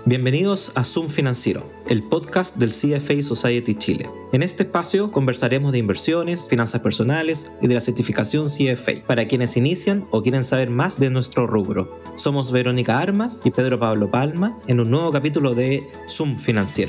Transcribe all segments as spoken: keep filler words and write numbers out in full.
Bienvenidos a Zoom Financiero, el podcast del C F A Society Chile. En este espacio conversaremos de inversiones, finanzas personales y de la certificación C F A para quienes inician o quieren saber más de nuestro rubro. Somos Verónica Armas y Pedro Pablo Palma en un nuevo capítulo de Zoom Financiero.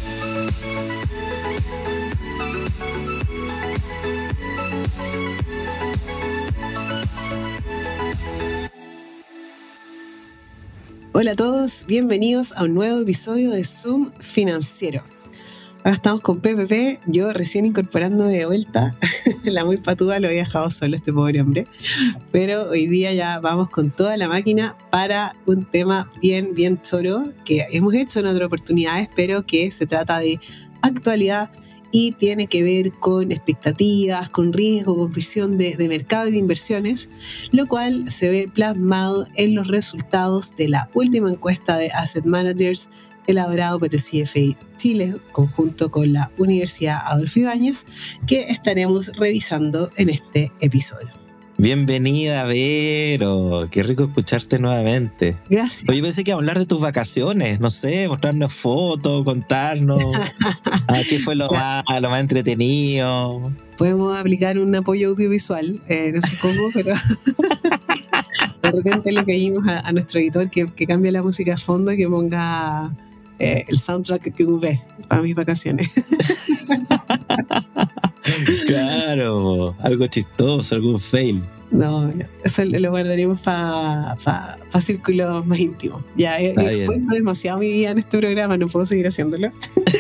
Hola a todos, bienvenidos a un nuevo episodio de Zoom Financiero. Ahora estamos con P P P, yo recién incorporándome de vuelta, la muy patuda lo había dejado solo este pobre hombre, pero hoy día ya vamos con toda la máquina para un tema bien, bien choro que hemos hecho en otras oportunidades, pero que se trata de actualidad y tiene que ver con expectativas, con riesgo, con visión de, de mercado y de inversiones, lo cual se ve plasmado en los resultados de la última encuesta de Asset Managers elaborado por el C F A Chile, conjunto con la Universidad Adolfo Ibáñez, que estaremos revisando en este episodio. Bienvenida, Vero. Qué rico escucharte nuevamente. Gracias. Oye, pensé que iba a hablar de tus vacaciones, no sé, mostrarnos fotos, contarnos ah, qué fue lo más, lo más entretenido. Podemos aplicar un apoyo audiovisual, eh, no sé cómo, pero de repente le pedimos a, a nuestro editor que, que cambie la música de fondo y que ponga eh, el soundtrack que ve para mis vacaciones. Claro, algo chistoso, algún fail. No, no, eso lo guardaremos para pa, pa círculos más íntimos. Ya he, he expuesto demasiado mi vida en este programa, no puedo seguir haciéndolo.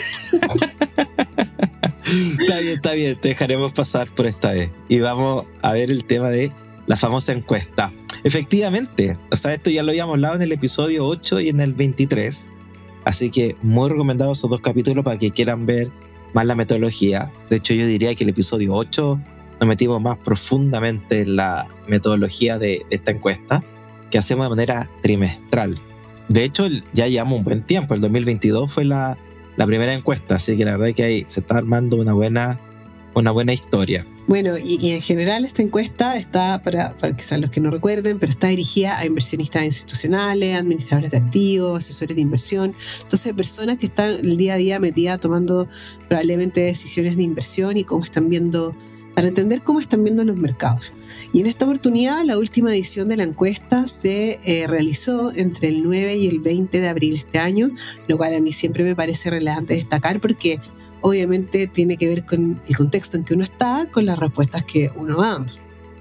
Está bien, está bien, te dejaremos pasar por esta vez. Y vamos a ver el tema de la famosa encuesta. Efectivamente, o sea, esto ya lo habíamos hablado en el episodio ocho y en el veintitrés. Así que muy recomendados esos dos capítulos para que quieran ver más la metodología. De hecho, yo diría que el episodio ocho nos metimos más profundamente en la metodología de, de esta encuesta, que hacemos de manera trimestral. De hecho, ya llevamos un buen tiempo. El dos mil veintidós fue la, la primera encuesta, así que la verdad es que ahí se está armando una buena, una buena historia. Bueno, y, y en general esta encuesta está, para, para quizás los que no recuerden, pero está dirigida a inversionistas institucionales, administradores de activos, asesores de inversión. Entonces, personas que están el día a día metidas tomando probablemente decisiones de inversión y cómo están viendo, para entender cómo están viendo los mercados. Y en esta oportunidad, la última edición de la encuesta se eh, realizó entre el nueve y el veinte de abril de este año, lo cual a mí siempre me parece relevante destacar porque obviamente tiene que ver con el contexto en que uno está, con las respuestas que uno va dando.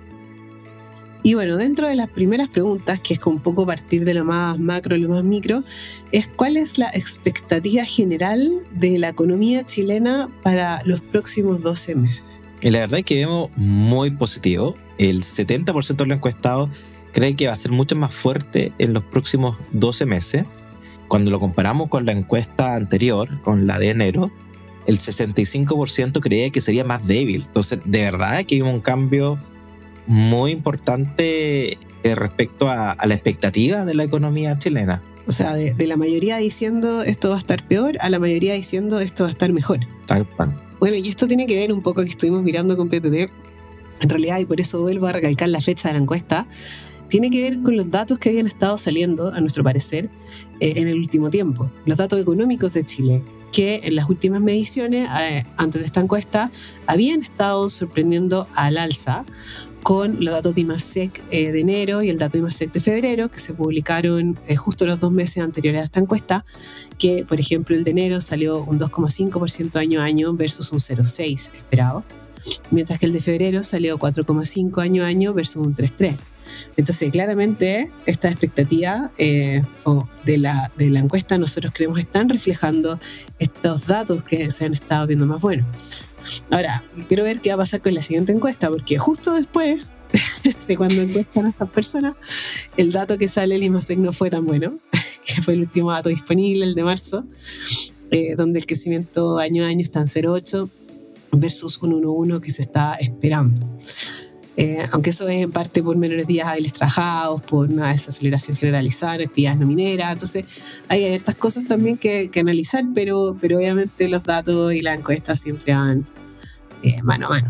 Y bueno, dentro de las primeras preguntas, que es con un poco partir de lo más macro y lo más micro, es ¿cuál es la expectativa general de la economía chilena para los próximos doce meses? Y la verdad es que vemos muy positivo. El setenta por ciento de los encuestados cree que va a ser mucho más fuerte en los próximos doce meses. Cuando lo comparamos con la encuesta anterior, con la de enero, el sesenta y cinco por ciento creía que sería más débil. Entonces, de verdad que hay un cambio muy importante respecto a, a la expectativa de la economía chilena. O sea, de, de la mayoría diciendo esto va a estar peor a la mayoría diciendo esto va a estar mejor. Tal cual. Bueno, y esto tiene que ver un poco que estuvimos mirando con P P P, en realidad, y por eso vuelvo a recalcar la fecha de la encuesta, tiene que ver con los datos que habían estado saliendo, a nuestro parecer, eh, en el último tiempo. Los datos económicos de Chile, que en las últimas mediciones, eh, antes de esta encuesta, habían estado sorprendiendo al alza con los datos de IMASEC eh, de enero y el dato de IMASEC de febrero, que se publicaron eh, justo los dos meses anteriores a esta encuesta, que, por ejemplo, el de enero salió un dos coma cinco por ciento año a año versus un cero coma seis por ciento esperado, mientras que el de febrero salió cuatro coma cinco por ciento año a año versus un tres coma tres por ciento. Entonces, claramente, esta expectativa eh, o de, la, de la encuesta nosotros creemos están reflejando estos datos que se han estado viendo más buenos. Ahora, quiero ver qué va a pasar con la siguiente encuesta, porque justo después de cuando encuestan a estas personas, el dato que sale el IMASEC no fue tan bueno, que fue el último dato disponible, el de marzo, eh, donde el crecimiento año a año está en cero coma ocho versus un uno coma uno que se está esperando. Eh, aunque eso es en parte por menores días hábiles trabajados, por una desaceleración generalizada en actividades no mineras. Entonces hay ciertas cosas también que, que analizar, pero, pero obviamente los datos y las encuestas siempre van eh, mano a mano.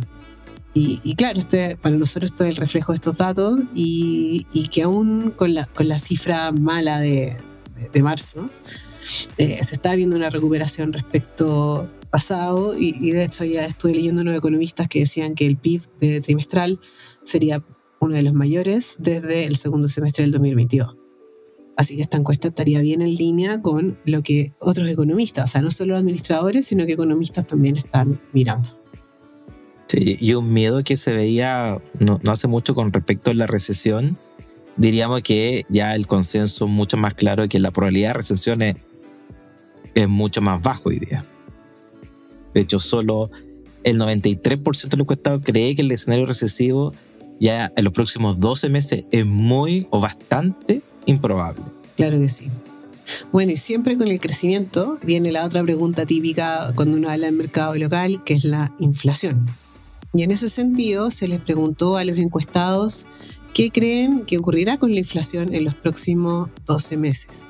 Y, y claro, este, para nosotros esto es el reflejo de estos datos y, y que aún con la, con la cifra mala de, de, de marzo, eh, se está viendo una recuperación respecto pasado y, y de hecho ya estuve leyendo unos economistas que decían que el P I B de trimestral sería uno de los mayores desde el segundo semestre del dos mil veintidós. Así que esta encuesta estaría bien en línea con lo que otros economistas, o sea, no solo administradores, sino que economistas también están mirando. Sí, y un miedo que se veía no, no hace mucho con respecto a la recesión, diríamos que ya el consenso es mucho más claro de que la probabilidad de recesión es, es mucho más bajo hoy día. De hecho, solo el noventa y tres por ciento de los encuestados cree que el escenario recesivo ya en los próximos doce meses es muy o bastante improbable. Claro que sí. Bueno, y siempre con el crecimiento viene la otra pregunta típica cuando uno habla del mercado local, que es la inflación. Y en ese sentido se les preguntó a los encuestados qué creen que ocurrirá con la inflación en los próximos doce meses.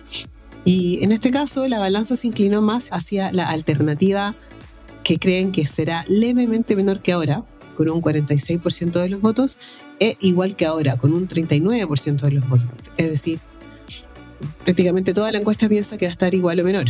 Y en este caso la balanza se inclinó más hacia la alternativa que creen que será levemente menor que ahora, con un cuarenta y seis por ciento de los votos, e igual que ahora, con un treinta y nueve por ciento de los votos. Es decir, prácticamente toda la encuesta piensa que va a estar igual o menor.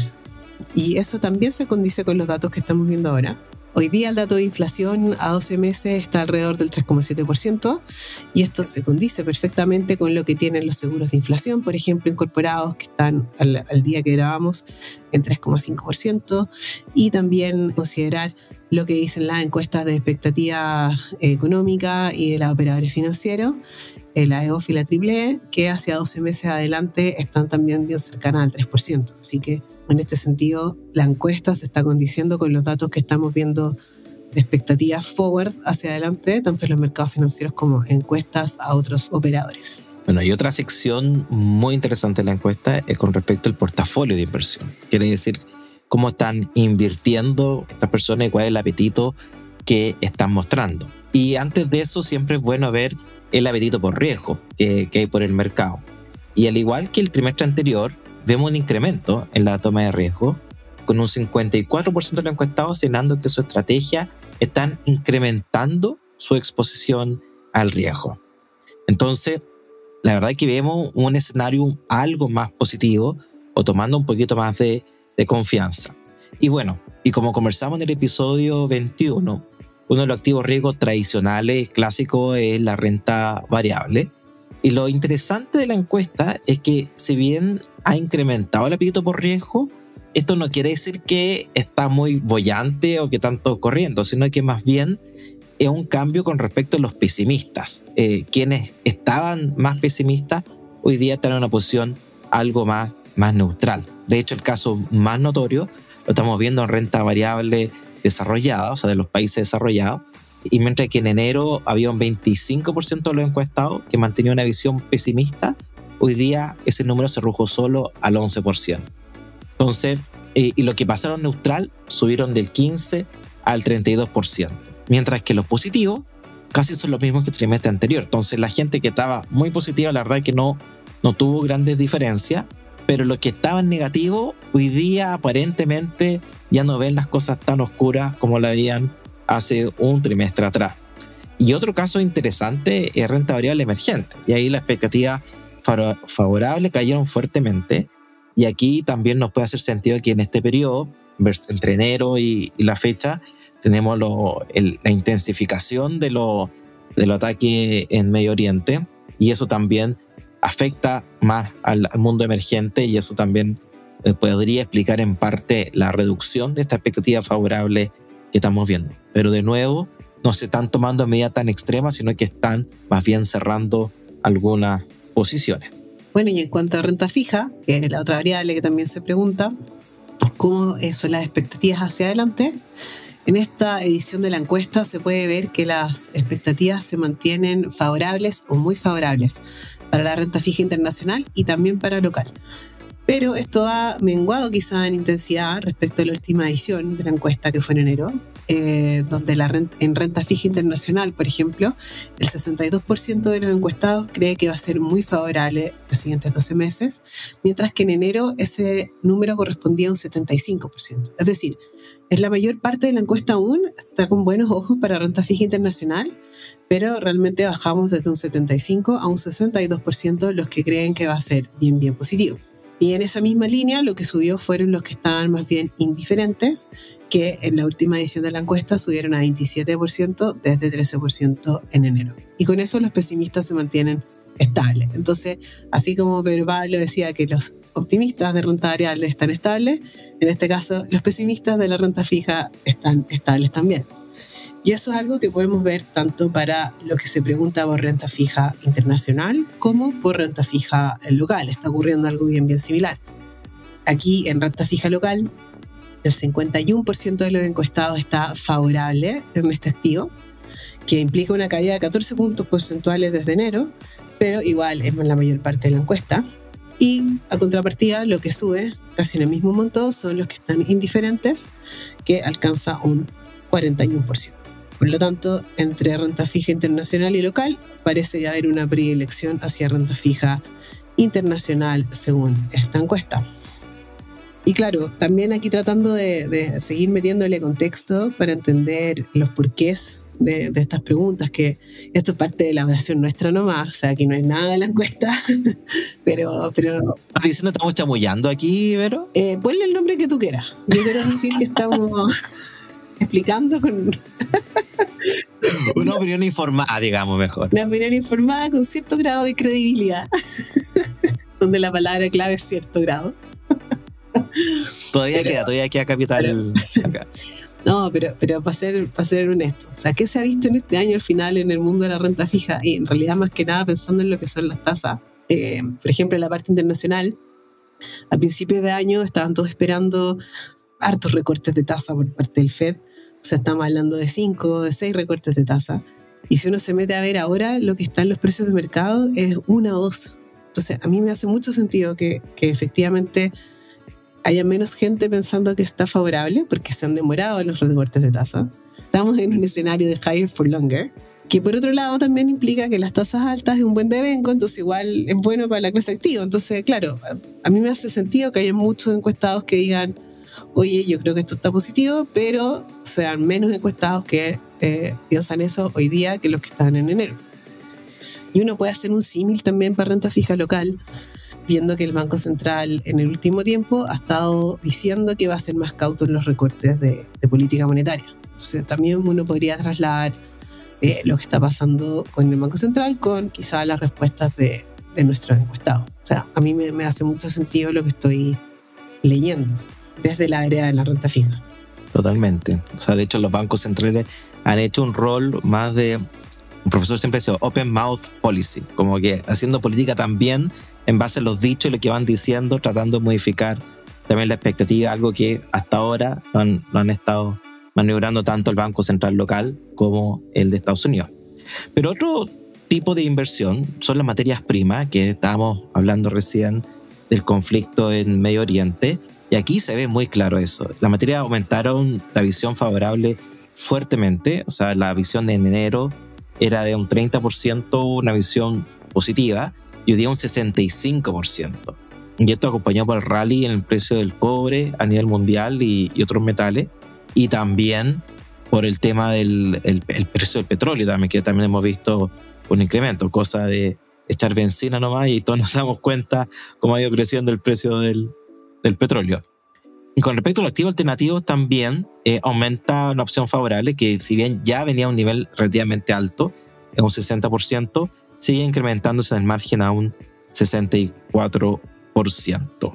Y eso también se condice con los datos que estamos viendo ahora. Hoy día el dato de inflación a doce meses está alrededor del tres coma siete por ciento y esto se condice perfectamente con lo que tienen los seguros de inflación, por ejemplo, incorporados, que están al, al día que grabamos en tres coma cinco por ciento, y también considerar lo que dicen las encuestas de expectativa económica y de los operadores financieros, la E O F y la triple E, que hacia doce meses adelante están también bien cercanas al tres por ciento. Así que en este sentido, la encuesta se está condiciendo con los datos que estamos viendo de expectativas forward hacia adelante, tanto en los mercados financieros como encuestas a otros operadores. Bueno, y otra sección muy interesante de la encuesta es con respecto al portafolio de inversión. Quiere decir cómo están invirtiendo estas personas y cuál es el apetito que están mostrando. Y antes de eso, siempre es bueno ver el apetito por riesgo que, que hay por el mercado. Y al igual que el trimestre anterior, vemos un incremento en la toma de riesgo, con un cincuenta y cuatro por ciento de los encuestados señalando que su estrategia están incrementando su exposición al riesgo. Entonces, la verdad es que vemos un escenario algo más positivo o tomando un poquito más de, de confianza. Y bueno, y como conversamos en el episodio veintiuno, uno de los activos riesgos tradicionales clásicos es la renta variable. Y lo interesante de la encuesta es que si bien ha incrementado el apetito por riesgo, esto no quiere decir que está muy boyante o que tanto corriendo, sino que más bien es un cambio con respecto a los pesimistas. Eh, quienes estaban más pesimistas hoy día están en una posición algo más, más neutral. De hecho, el caso más notorio lo estamos viendo en renta variable desarrollada, o sea, de los países desarrollados. Y mientras que en enero había un veinticinco por ciento de los encuestados que mantenía una visión pesimista, hoy día ese número se redujo solo al once por ciento. Entonces, eh, y lo que pasaron neutral subieron del quince al treinta y dos por ciento. Mientras que los positivos casi son los mismos que el trimestre anterior. Entonces, la gente que estaba muy positiva, la verdad es que no, no tuvo grandes diferencias, pero los que estaban negativos, hoy día aparentemente ya no ven las cosas tan oscuras como la veían hace un trimestre atrás. Y otro caso interesante es renta variable emergente. Y ahí las expectativas favorables cayeron fuertemente. Y aquí también nos puede hacer sentido que en este periodo, entre enero y, y la fecha, tenemos lo, el, la intensificación de los de lo ataques en Medio Oriente. Y eso también afecta más al, al mundo emergente. Y eso también eh, podría explicar en parte la reducción de esta expectativa favorable que estamos viendo. Pero de nuevo, no se están tomando medidas tan extremas, sino que están más bien cerrando algunas posiciones. Bueno, y en cuanto a renta fija, que es la otra variable que también se pregunta, ¿cómo son las expectativas hacia adelante? En esta edición de la encuesta se puede ver que las expectativas se mantienen favorables o muy favorables para la renta fija internacional y también para local. Pero esto ha menguado quizá en intensidad respecto a la última edición de la encuesta que fue en enero, eh, donde la renta, en renta fija internacional, por ejemplo, el sesenta y dos por ciento de los encuestados cree que va a ser muy favorable los siguientes doce meses, mientras que en enero ese número correspondía a un setenta y cinco por ciento. Es decir, es la mayor parte de la encuesta aún, está con buenos ojos para renta fija internacional, pero realmente bajamos desde un setenta y cinco por ciento a un sesenta y dos por ciento los que creen que va a ser bien, bien positivo. Y en esa misma línea lo que subió fueron los que estaban más bien indiferentes, que en la última edición de la encuesta subieron a veintisiete por ciento desde trece por ciento en enero. Y con eso los pesimistas se mantienen estables. Entonces, así como Pedro Pablo decía que los optimistas de renta variable están estables, en este caso los pesimistas de la renta fija están estables también. Y eso es algo que podemos ver tanto para lo que se pregunta por renta fija internacional como por renta fija local. Está ocurriendo algo bien, bien similar. Aquí en renta fija local, el cincuenta y uno por ciento de los encuestados está favorable en este activo, que implica una caída de catorce puntos porcentuales desde enero, pero igual es la mayor parte de la encuesta. Y a contrapartida, lo que sube casi en el mismo monto son los que están indiferentes, que alcanza un cuarenta y uno por ciento. Por lo tanto, entre renta fija internacional y local, parece haber una predilección hacia renta fija internacional según esta encuesta. Y claro, también aquí tratando de, de seguir metiéndole contexto para entender los porqués de, de estas preguntas, que esto es parte de la elaboración nuestra nomás, o sea, aquí no hay nada de la encuesta, pero... pero ¿Estás diciendo que estamos chamullando aquí, Vero? Eh, ponle el nombre que tú quieras. Yo quiero decir que estamos explicando con... Una opinión informada, digamos, mejor. Una opinión informada con cierto grado de credibilidad, donde la palabra clave es cierto grado. Todavía pero, queda, todavía queda capital pero, acá. No, pero, pero para ser, para ser honesto, o sea, ¿qué se ha visto en este año al final en el mundo de la renta fija? Y en realidad, más que nada, pensando en lo que son las tasas. Eh, por ejemplo, en la parte internacional, a principios de año estaban todos esperando hartos recortes de tasa por parte del Fed. O sea, estamos hablando de cinco, de seis recortes de tasa. Y si uno se mete a ver ahora, lo que está en los precios de mercado es una o dos. Entonces, a mí me hace mucho sentido que, que efectivamente haya menos gente pensando que está favorable, porque se han demorado los recortes de tasa. Estamos en un escenario de higher for longer, que por otro lado también implica que las tasas altas es un buen devengo, entonces igual es bueno para la clase activa. Entonces, claro, a, a mí me hace sentido que haya muchos encuestados que digan, oye, yo creo que esto está positivo, pero sean menos encuestados que eh, piensan eso hoy día que los que estaban en enero. Y uno puede hacer un símil también para renta fija local, viendo que el Banco Central en el último tiempo ha estado diciendo que va a ser más cauto en los recortes de, de política monetaria. Entonces también uno podría trasladar eh, lo que está pasando con el Banco Central con quizás las respuestas de, de nuestros encuestados. O sea, a mí me, me hace mucho sentido lo que estoy leyendo desde la área de la renta fija. Totalmente. O sea, de hecho los bancos centrales han hecho un rol más de, un profesor siempre decía, open mouth policy, como que haciendo política también en base a los dichos y lo que van diciendo, tratando de modificar también la expectativa, algo que hasta ahora no han, no han estado maniobrando tanto el Banco Central local como el de Estados Unidos. Pero otro tipo de inversión son las materias primas, que estábamos hablando recién del conflicto en Medio Oriente, y aquí se ve muy claro eso. Las materias aumentaron la visión favorable fuertemente, o sea, la visión de enero era de un treinta por ciento, una visión positiva, y hoy día un sesenta y cinco por ciento. Y esto acompañado por el rally en el precio del cobre a nivel mundial y, y otros metales, y también por el tema del el, el precio del petróleo, también, que también hemos visto un incremento, cosa de echar benzina nomás y todos nos damos cuenta cómo ha ido creciendo el precio del, del petróleo. Y con respecto a los activos alternativos también eh, aumenta una opción favorable que, si bien ya venía a un nivel relativamente alto, en un sesenta por ciento, sigue incrementándose en el margen a un sesenta y cuatro por ciento.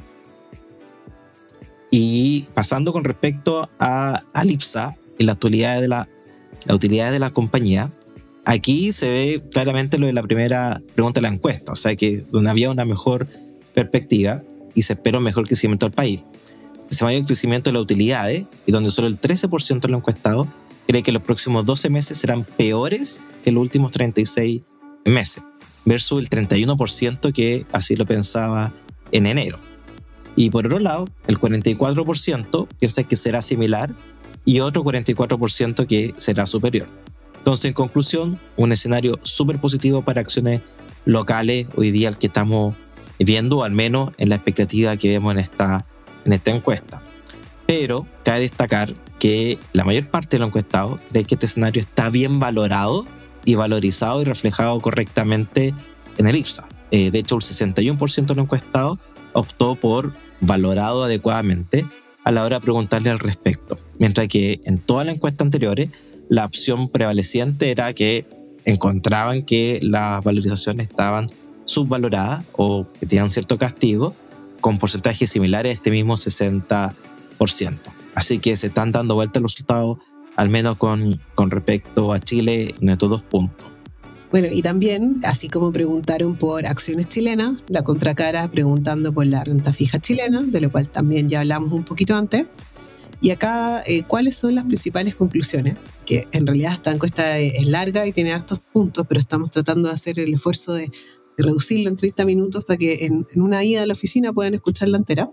Y pasando con respecto a, a IPSA y la utilidad de la, la utilidad de la compañía, aquí se ve claramente lo de la primera pregunta de la encuesta, o sea que donde había una mejor perspectiva y se esperó mejor crecimiento del país. Se mayor el crecimiento de las utilidades, y donde solo el trece por ciento de los encuestados cree que los próximos doce meses serán peores que los últimos treinta y seis meses, versus el treinta y uno por ciento que así lo pensaba en enero. Y por otro lado, el cuarenta y cuatro por ciento piensa que será similar y otro cuarenta y cuatro por ciento que será superior. Entonces, en conclusión, un escenario súper positivo para acciones locales hoy día el que estamos viendo, al menos en la expectativa que vemos en esta, en esta encuesta. Pero cabe destacar que la mayor parte de los encuestados cree que este escenario está bien valorado y valorizado y reflejado correctamente en el IPSA. Eh, de hecho, el sesenta y uno por ciento de los encuestados optó por valorado adecuadamente a la hora de preguntarle al respecto. Mientras que en todas las encuestas anteriores, la opción prevaleciente era que encontraban que las valorizaciones estaban subvaloradas o que tenían cierto castigo, con porcentajes similares a este mismo sesenta por ciento. Así que se están dando vuelta los resultados, al menos con, con respecto a Chile, en estos dos puntos. Bueno, y también, así como preguntaron por acciones chilenas, la contracara preguntando por la renta fija chilena, de lo cual también ya hablamos un poquito antes. Y acá, eh, ¿cuáles son las principales conclusiones? Que en realidad esta encuesta es larga y tiene hartos puntos, pero estamos tratando de hacer el esfuerzo de, de reducirlo en treinta minutos para que en, en una ida a la oficina puedan escucharla entera.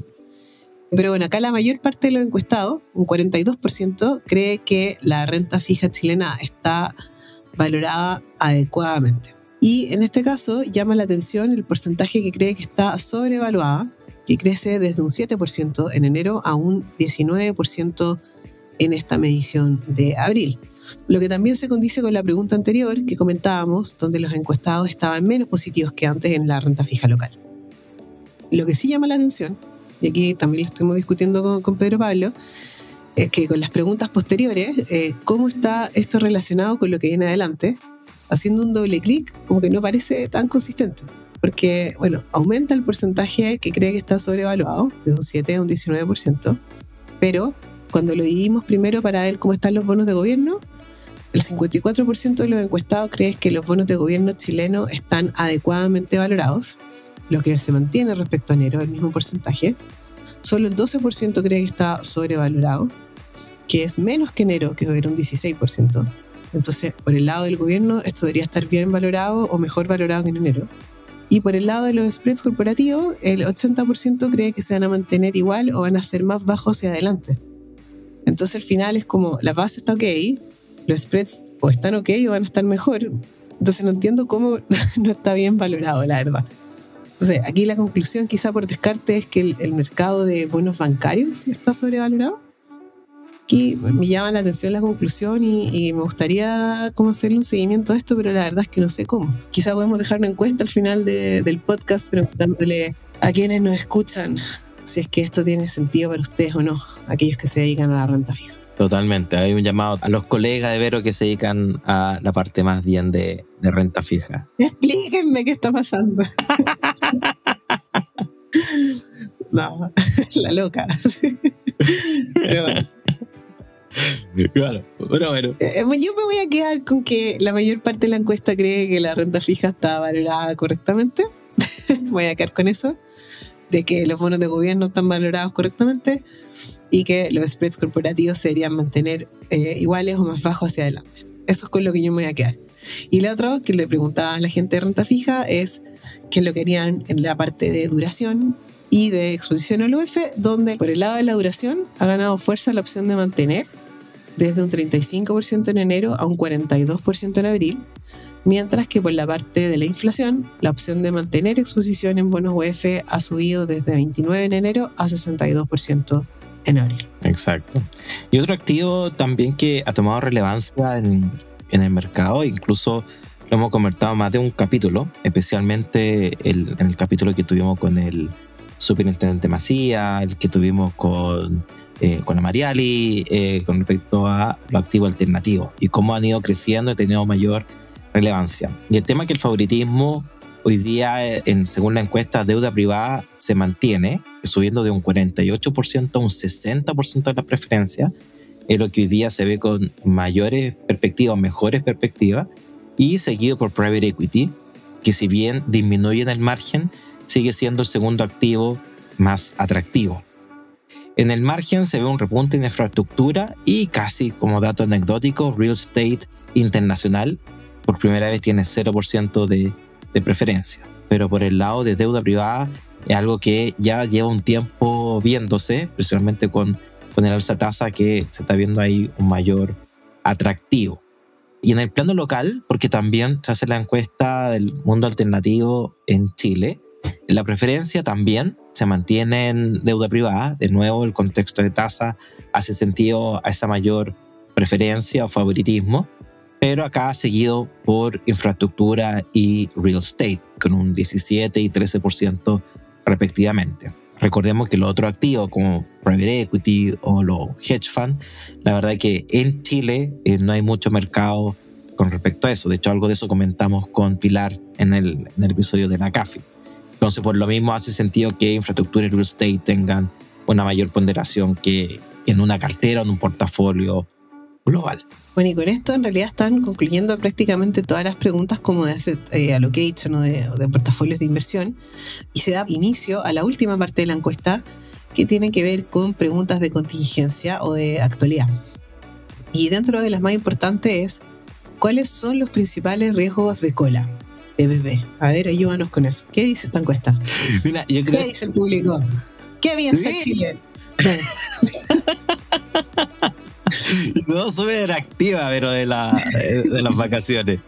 Pero bueno, acá la mayor parte de los encuestados, un cuarenta y dos por ciento, cree que la renta fija chilena está valorada adecuadamente. Y en este caso llama la atención el porcentaje que cree que está sobrevaluada, que crece desde un siete por ciento en enero a un diecinueve por ciento en esta medición de abril. Lo que también se condice con la pregunta anterior que comentábamos, donde los encuestados estaban menos positivos que antes en la renta fija local. Lo que sí llama la atención, y aquí también lo estuvimos discutiendo con, con Pedro Pablo, es que con las preguntas posteriores, eh, ¿cómo está esto relacionado con lo que viene adelante? Haciendo un doble clic, como que no parece tan consistente. Porque, bueno, aumenta el porcentaje que cree que está sobrevaluado, de un siete a un diecinueve por ciento, pero cuando lo dividimos primero para ver cómo están los bonos de gobierno, el cincuenta y cuatro por ciento de los encuestados cree que los bonos de gobierno chilenos están adecuadamente valorados, lo que se mantiene respecto a enero, el mismo porcentaje. Solo el doce por ciento cree que está sobrevalorado, que es menos que enero, que era un dieciséis por ciento. Entonces, por el lado del gobierno, esto debería estar bien valorado o mejor valorado que en enero. Y por el lado de los spreads corporativos, el ochenta por ciento cree que se van a mantener igual o van a ser más bajos hacia adelante. Entonces, al final es como la base está ok, los spreads o están ok o van a estar mejor. Entonces, no entiendo cómo no está bien valorado, la verdad. Entonces, aquí la conclusión, quizá por descarte, es que el, el mercado de bonos bancarios está sobrevalorado. Aquí me llama la atención la conclusión y, y me gustaría cómo hacerle un seguimiento a esto, pero la verdad es que no sé cómo. Quizá podemos dejar una encuesta al final de, del podcast preguntándole a quienes nos escuchan si es que esto tiene sentido para ustedes o no, aquellos que se dedican a la renta fija. Totalmente, hay un llamado a los colegas de Vero que se dedican a la parte más bien de, de renta fija. Explíquenme qué está pasando. No, la loca. Pero bueno. Claro, bueno, bueno. Eh, yo me voy a quedar con que la mayor parte de la encuesta cree que la renta fija está valorada correctamente. Voy a quedar con eso, de que los bonos de gobierno están valorados correctamente y que los spreads corporativos se deberían mantener eh, iguales o más bajos hacia adelante. Eso es con lo que yo me voy a quedar. Y la otra que le preguntaba a la gente de renta fija es qué lo querían en la parte de duración y de exposición al U F, donde por el lado de la duración ha ganado fuerza la opción de mantener, desde un treinta y cinco por ciento en enero a un cuarenta y dos por ciento en abril, mientras que por la parte de la inflación, la opción de mantener exposición en bonos U F ha subido desde veintinueve en enero a sesenta y dos por ciento en abril. Exacto. Y otro activo también que ha tomado relevancia en, en el mercado, incluso lo hemos conversado más de un capítulo, especialmente el, en el capítulo que tuvimos con el superintendente Macías, el que tuvimos con... Eh, con la Mariali, eh, con respecto a los activos alternativos y cómo han ido creciendo y tenido mayor relevancia. Y el tema es que el favoritismo hoy día, en, según la encuesta, deuda privada se mantiene, subiendo de un cuarenta y ocho por ciento a un sesenta por ciento de las preferencias, es lo que hoy día se ve con mayores perspectivas, mejores perspectivas, y seguido por private equity, que si bien disminuye en el margen, sigue siendo el segundo activo más atractivo. En el margen se ve un repunte en infraestructura y casi como dato anecdótico, real estate internacional por primera vez tiene cero por ciento de, de preferencia. Pero por el lado de deuda privada es algo que ya lleva un tiempo viéndose, principalmente con, con el alza tasa, que se está viendo ahí un mayor atractivo. Y en el plano local, porque también se hace la encuesta del mundo alternativo en Chile, la preferencia también se mantiene en deuda privada. De nuevo, el contexto de tasa hace sentido a esa mayor preferencia o favoritismo, pero acá seguido por infraestructura y real estate, con un diecisiete y trece por ciento respectivamente. Recordemos que los otros activos como private equity o los hedge funds, la verdad es que en Chile eh, no hay mucho mercado con respecto a eso. De hecho, algo de eso comentamos con Pilar en el, en el episodio de la C A F I. Entonces, por lo mismo hace sentido que infraestructura y real estate tengan una mayor ponderación que en una cartera o en un portafolio global. Bueno, y con esto en realidad están concluyendo prácticamente todas las preguntas como de asset eh, allocation o de, o de portafolios de inversión, y se da inicio a la última parte de la encuesta, que tiene que ver con preguntas de contingencia o de actualidad. Y dentro de las más importantes es, ¿cuáles son los principales riesgos de cola? P P P. A ver, ayúdanos con eso. ¿Qué dice esta encuesta? Mira, yo creo... ¿Qué dice el público? ¿Qué piensa ¿Sí? Chile? No, súper activa, pero de, la, de, de las vacaciones.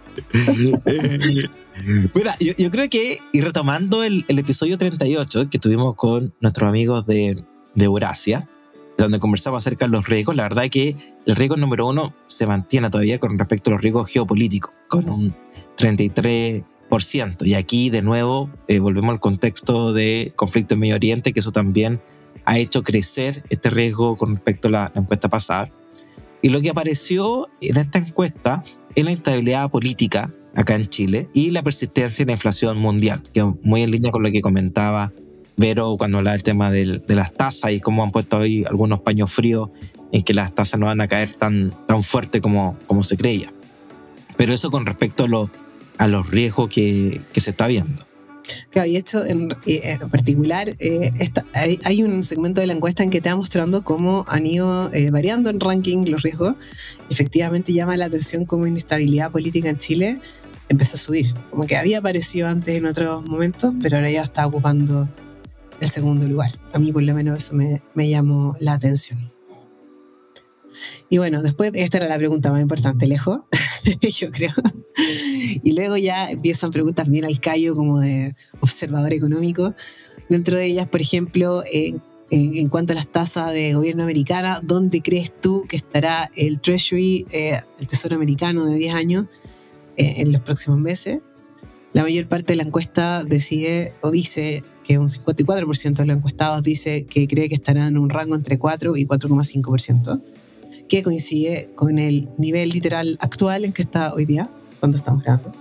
Mira, yo, yo creo que, y retomando el, el episodio treinta y ocho que tuvimos con nuestros amigos de, de Eurasia, donde conversamos acerca de los riesgos, la verdad es que el riesgo número uno se mantiene todavía con respecto a los riesgos geopolíticos, con un treinta y tres por ciento. Y aquí, de nuevo, eh, volvemos al contexto de conflicto en Medio Oriente, que eso también ha hecho crecer este riesgo con respecto a la, la encuesta pasada. Y lo que apareció en esta encuesta es la instabilidad política acá en Chile y la persistencia de la inflación mundial, que es muy en línea con lo que comentaba Vero cuando hablaba del tema del, de las tasas y cómo han puesto hoy algunos paños fríos en que las tasas no van a caer tan, tan fuerte como, como se creía. Pero eso con respecto a, lo, a los riesgos que, que se está viendo. Claro, y esto en, en particular, eh, esta, hay, hay un segmento de la encuesta en que te va mostrando cómo han ido eh, variando en ranking los riesgos. Efectivamente llama la atención cómo inestabilidad política en Chile empezó a subir. Como que había aparecido antes en otros momentos, pero ahora ya está ocupando el segundo lugar. A mí por lo menos eso me, me llamó la atención. Y bueno, después, esta era la pregunta más importante, lejos, yo creo. Y luego ya empiezan preguntas bien al callo, como de observador económico. Dentro de ellas, por ejemplo, en, en, en cuanto a las tasas de gobierno americana, ¿dónde crees tú que estará el Treasury, eh, el Tesoro americano de diez años, eh, en los próximos meses? La mayor parte de la encuesta decide o dice que un cincuenta y cuatro por ciento de los encuestados dice que cree que estará en un rango entre cuatro y cuatro coma cinco por ciento, que coincide con el nivel literal actual en que está hoy día, cuando estamos grabando.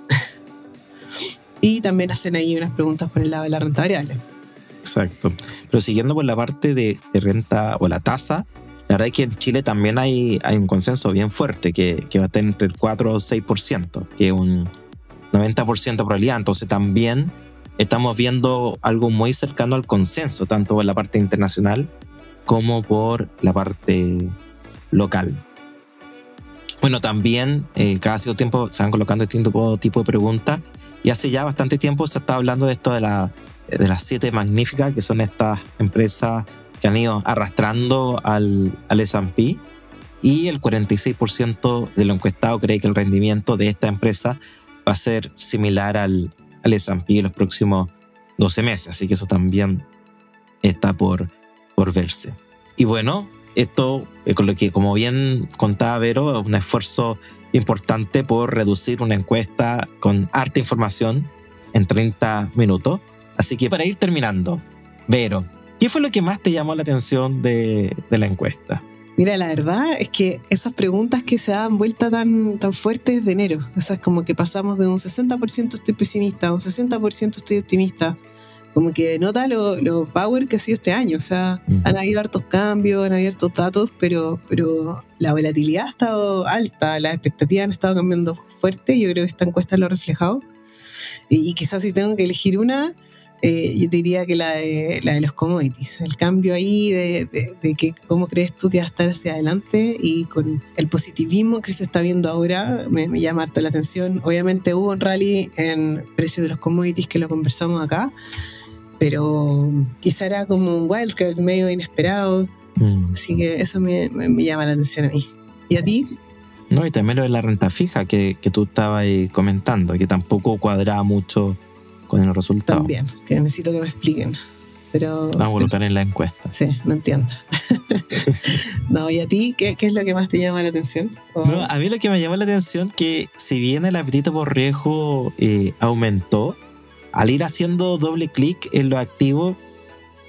Y también hacen ahí unas preguntas por el lado de la renta variable. Exacto. Pero siguiendo por la parte de, de renta o la tasa, la verdad es que en Chile también hay, hay un consenso bien fuerte que, que va a estar entre el cuatro o seis por ciento, que es un noventa por ciento de probabilidad. Entonces también estamos viendo algo muy cercano al consenso, tanto por la parte internacional como por la parte local. Bueno, también eh, cada cierto tiempo se van colocando distintos tipos de preguntas, y hace ya bastante tiempo se está hablando de esto de, la, de las siete magníficas, que son estas empresas que han ido arrastrando al, al ese and pe, y el cuarenta y seis por ciento de lo encuestado cree que el rendimiento de esta empresa va a ser similar al, al ese and pe en los próximos doce meses, así que eso también está por, por verse. Y bueno, esto, eh, con lo que, como bien contaba Vero, es un esfuerzo importante por reducir una encuesta con harta información en treinta minutos. Así que para ir terminando, Vero, ¿qué fue lo que más te llamó la atención de, de la encuesta? Mira, la verdad es que esas preguntas que se dan vuelta tan, tan fuertes de enero, o sea, es como que pasamos de un sesenta por ciento estoy pesimista a un sesenta por ciento estoy optimista. Como que denota lo, lo power que ha sido este año. O sea, uh-huh. han habido hartos cambios, han habido hartos datos, pero, pero la volatilidad ha estado alta, las expectativas han estado cambiando fuerte. Yo creo que esta encuesta lo ha reflejado. Y, y quizás si tengo que elegir una, eh, yo diría que la de, la de los commodities. El cambio ahí de, de, de que cómo crees tú que va a estar hacia adelante, y con el positivismo que se está viendo ahora, me, me llama harto la atención. Obviamente hubo un rally en precios de los commodities que lo conversamos acá, pero quizá era como un wildcard medio inesperado. Mm. Así que eso me, me, me llama la atención a mí. ¿Y a ti? No, y también lo de la renta fija que, que tú estabas ahí comentando, que tampoco cuadraba mucho con el resultado. También, que necesito que me expliquen. Pero, vamos a colocar en la encuesta. Sí, no entiendo. No, ¿y a ti qué, qué es lo que más te llama la atención? ¿O? No, a mí lo que me llamó la atención que si bien el apetito por riesgo eh, aumentó, al ir haciendo doble clic en los activos,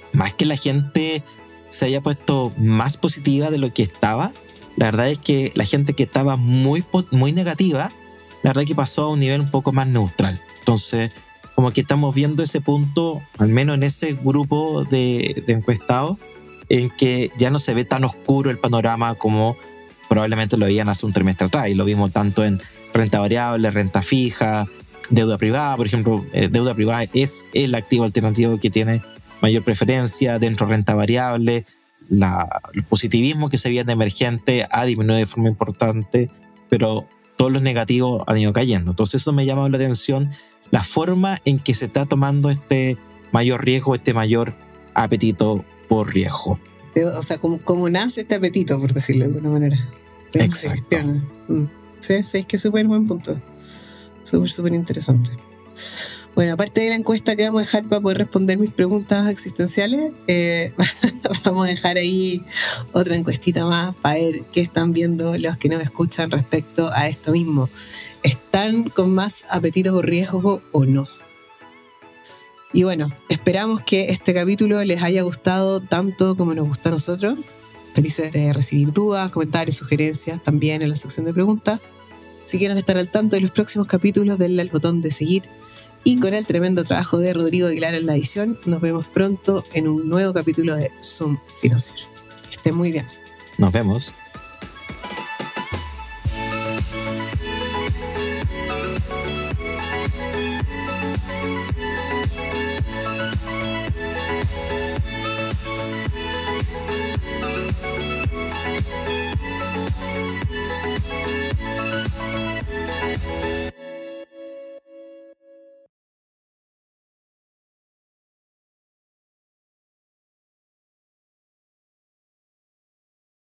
más que la gente se haya puesto más positiva de lo que estaba, la verdad es que la gente que estaba muy, muy negativa, la verdad es que pasó a un nivel un poco más neutral. Entonces, como que estamos viendo ese punto, al menos en ese grupo de, de encuestados, en que ya no se ve tan oscuro el panorama como probablemente lo veían hace un trimestre atrás. Y lo vimos tanto en renta variable, renta fija, deuda privada. Por ejemplo, eh, deuda privada es el activo alternativo que tiene mayor preferencia. Dentro de renta variable, la, el positivismo que se veía en emergente ha disminuido de forma importante, pero todos los negativos han ido cayendo. Entonces eso me llama la atención, la forma en que se está tomando este mayor riesgo, este mayor apetito por riesgo. O sea, como, como nace este apetito, por decirlo de alguna manera. Exacto. Mm. Sí, sí, es que es súper buen punto. Súper, súper interesante. Bueno, aparte de la encuesta que vamos a dejar para poder responder mis preguntas existenciales, eh, vamos a dejar ahí otra encuestita más para ver qué están viendo los que nos escuchan respecto a esto mismo. ¿Están con más apetito por riesgo o no? Y bueno, esperamos que este capítulo les haya gustado tanto como nos gustó a nosotros. Felices de recibir dudas, comentarios, sugerencias también en la sección de preguntas. Si quieren estar al tanto de los próximos capítulos, denle al botón de seguir. Y con el tremendo trabajo de Rodrigo Aguilar en la edición, nos vemos pronto en un nuevo capítulo de Zoom Financiero. Que estén muy bien. Nos vemos.